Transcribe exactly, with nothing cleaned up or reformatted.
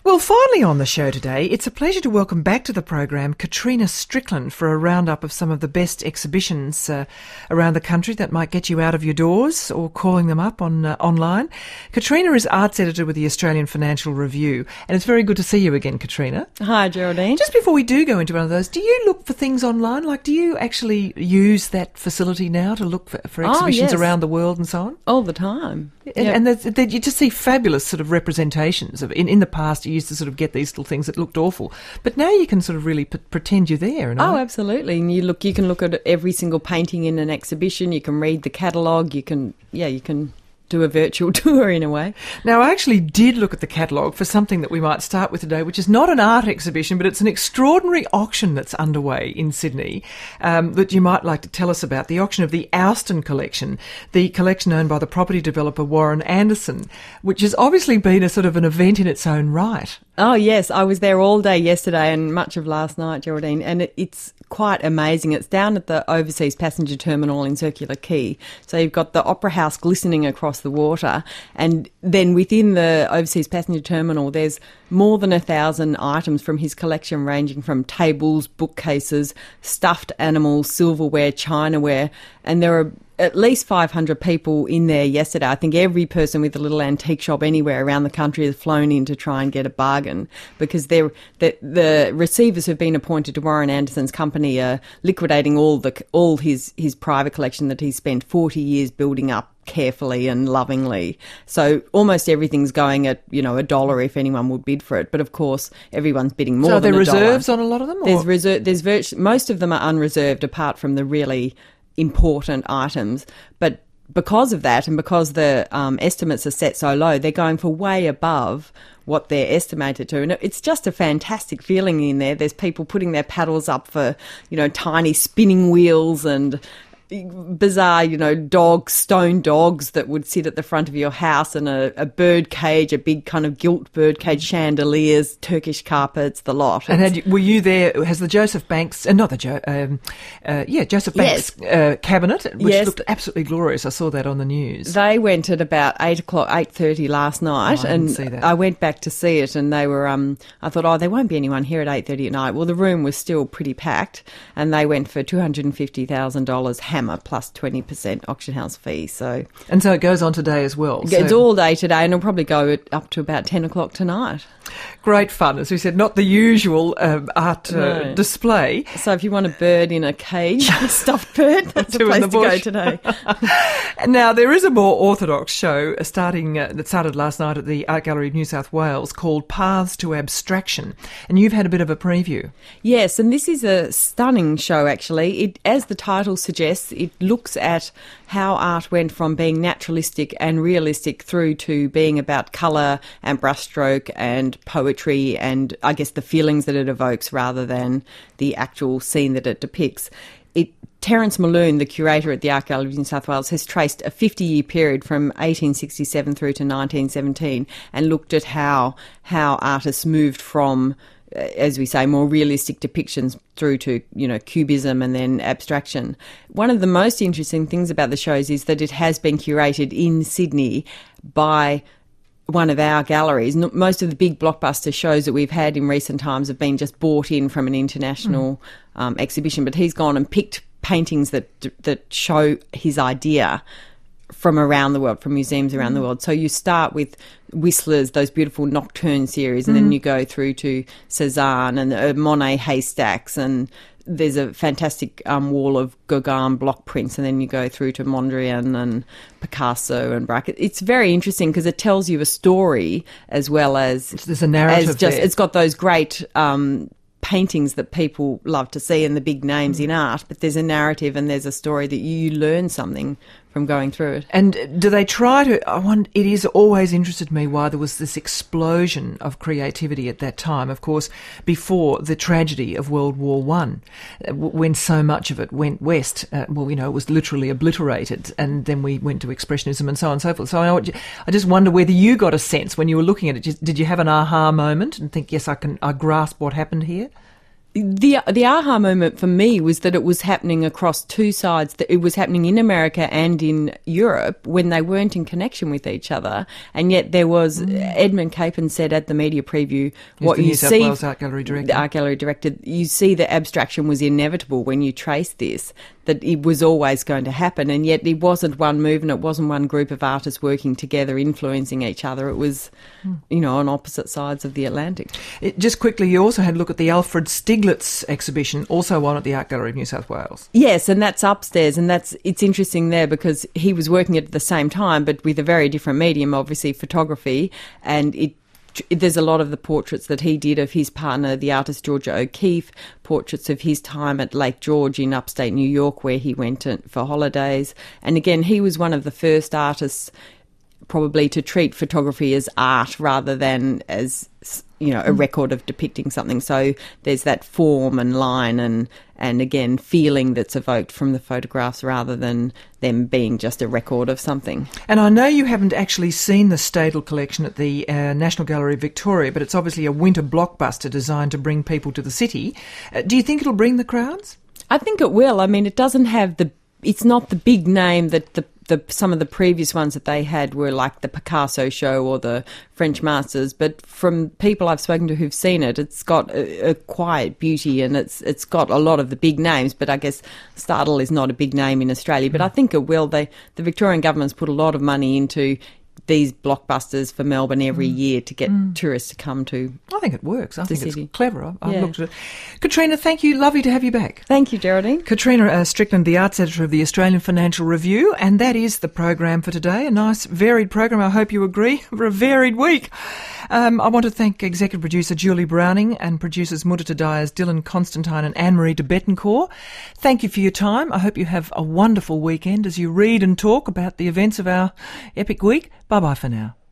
Well, finally on the show today, it's a pleasure to welcome back to the program Katrina Strickland for a roundup of some of the best exhibitions uh, around the country that might get you out of your doors or calling them up on uh, online. Katrina is arts editor with the Australian Financial Review, and it's very good to see you again, Katrina. Hi, Geraldine. Just before we do go into one of those, do you look for things online? Like, do you actually use that facility now to look for, for exhibitions oh, yes. around the world and so on? All the time. And, yep. and there's, there, you just see fabulous sort of representations of. In, in the past, you used to sort of get these little things that looked awful, but now you can sort of really p- pretend you're there. And oh, absolutely. And you look, you can look at every single painting in an exhibition. You can read the catalogue. You can, yeah, you can do a virtual tour in a way. Now, I actually did look at the catalogue for something that we might start with today, which is not an art exhibition, but it's an extraordinary auction that's underway in Sydney um, that you might like to tell us about. The auction of the Austin collection, the collection owned by the property developer Warren Anderson, which has obviously been a sort of an event in its own right. Oh, yes. I was there all day yesterday and much of last night, Geraldine, and it, it's quite amazing. It's down at the Overseas Passenger Terminal in Circular Quay. So you've got the Opera House glistening across the water, and then within the Overseas Passenger Terminal there's more than a thousand items from his collection, ranging from tables, bookcases, stuffed animals, silverware, chinaware, and there are at least five hundred people in there yesterday. I think every person with a little antique shop anywhere around the country has flown in to try and get a bargain, because they're, the, the receivers who've been appointed to Warren Anderson's company are liquidating all the all his, his private collection that he spent forty years building up carefully and lovingly. So almost everything's going at, you know, a dollar if anyone would bid for it. But of course, everyone's bidding more so than a dollar. So are there reserves on a lot of them? Or? There's reserve. There's virtu- most of them are unreserved, apart from the really important items. But because of that, and because the um, estimates are set so low, they're going for way above what they're estimated to. And it's just a fantastic feeling in there. There's people putting their paddles up for, you know, tiny spinning wheels and bizarre, you know, dogs, stone dogs that would sit at the front of your house, and a, a bird cage, a big kind of gilt bird cage, chandeliers, Turkish carpets, the lot. And had you, were you there? Has the Joseph Banks, uh, not the Jo, um, uh, yeah, Joseph Banks yes. uh, cabinet, which yes. looked absolutely glorious. I saw that on the news. They went at about eight o'clock, eight thirty last night, oh, I and didn't see that. I went back to see it, and they were. Um, I thought, oh, there won't be anyone here at eight thirty at night. Well, the room was still pretty packed, and they went for two hundred and fifty thousand dollars hammer plus twenty percent auction house fee. So and so it goes on today as well. It's so. all day today, and it'll probably go up to about ten o'clock tonight. Great fun, as we said, not the usual um, art uh, no. display. So if you want a bird in a cage, a stuffed bird, that's the place to go today. Now, there is a more orthodox show starting uh, that started last night at the Art Gallery of New South Wales called Paths to Abstraction, and you've had a bit of a preview. Yes, and this is a stunning show, actually. It, as the title suggests, it looks at how art went from being naturalistic and realistic through to being about colour and brushstroke and poetry and, I guess, the feelings that it evokes rather than the actual scene that it depicts. It, Terence Malone, the curator at the Art Gallery of New South Wales, has traced a fifty-year period from eighteen sixty-seven through to nineteen seventeen and looked at how how artists moved from, as we say, more realistic depictions through to, you know, cubism and then abstraction. One of the most interesting things about the shows is that it has been curated in Sydney by one of our galleries. Most of the big blockbuster shows that we've had in recent times have been just bought in from an international mm. um, exhibition, but he's gone and picked paintings that that show his idea from around the world, from museums around mm. the world. So you start with Whistler's, those beautiful Nocturne series, and mm. then you go through to Cézanne and uh, Monet haystacks, and there's a fantastic um, wall of Gauguin block prints, and then you go through to Mondrian and Picasso and Braque. It's very interesting because it tells you a story as well as... There's a narrative as just, there. It's got those great... Um, paintings that people love to see and the big names mm. in art, but there's a narrative and there's a story that you learn something from going through it. And do they try to... I want, it is always interested me why there was this explosion of creativity at that time, of course, before the tragedy of World War One, when so much of it went west. Uh, well, you know, it was literally obliterated, and then we went to Expressionism and so on and so forth. So I, I just wonder whether you got a sense when you were looking at it, did you have an aha moment and think, yes, I can, I grasp what happened here? The the aha moment for me was that it was happening across two sides, that it was happening in America and in Europe when they weren't in connection with each other, and yet there was, mm. Edmund Capon said at the media preview, He's what the you New South see, Wales Art Gallery director. the art gallery director, you see the abstraction was inevitable when you trace this, that it was always going to happen, and yet it wasn't one movement, it wasn't one group of artists working together, influencing each other. It was, mm. you know, on opposite sides of the Atlantic. It, just quickly, you also had a look at the Alfred Stieglitz exhibition, also on at the Art Gallery of New South Wales. Yes, and that's upstairs, and that's it's interesting there because he was working at the same time, but with a very different medium, obviously photography, and it. There's a lot of the portraits that he did of his partner, the artist Georgia O'Keeffe, portraits of his time at Lake George in upstate New York where he went to, for holidays. And again, he was one of the first artists probably to treat photography as art rather than as, you know, a record of depicting something. So there's that form and line and, and again, feeling that's evoked from the photographs rather than them being just a record of something. And I know you haven't actually seen the Stadel collection at the uh, National Gallery of Victoria, but it's obviously a winter blockbuster designed to bring people to the city. Uh, do you think it'll bring the crowds? I think it will. I mean, it doesn't have the... It's not the big name that the The, some of the previous ones that they had were like the Picasso show or the French Masters, but from people I've spoken to who've seen it, it's got a, a quiet beauty and it's it's got a lot of the big names, but I guess Stadel is not a big name in Australia, but I think it will. They, the Victorian government's put a lot of money into these blockbusters for Melbourne every mm. year to get mm. tourists to come to. I think it works. I think city. It's clever. I've, I've yeah. looked at it. Katrina, thank you. Lovely to have you back. Thank you, Geraldine. Katrina uh, Strickland, the arts editor of the Australian Financial Review, and that is the program for today. A nice, varied program. I hope you agree for a varied week. Um, I want to thank executive producer Julie Browning and producers Mudita Dyers, Dylan Constantine and Anne-Marie de Bettencourt. Thank you for your time. I hope you have a wonderful weekend as you read and talk about the events of our epic week. Bye-bye for now.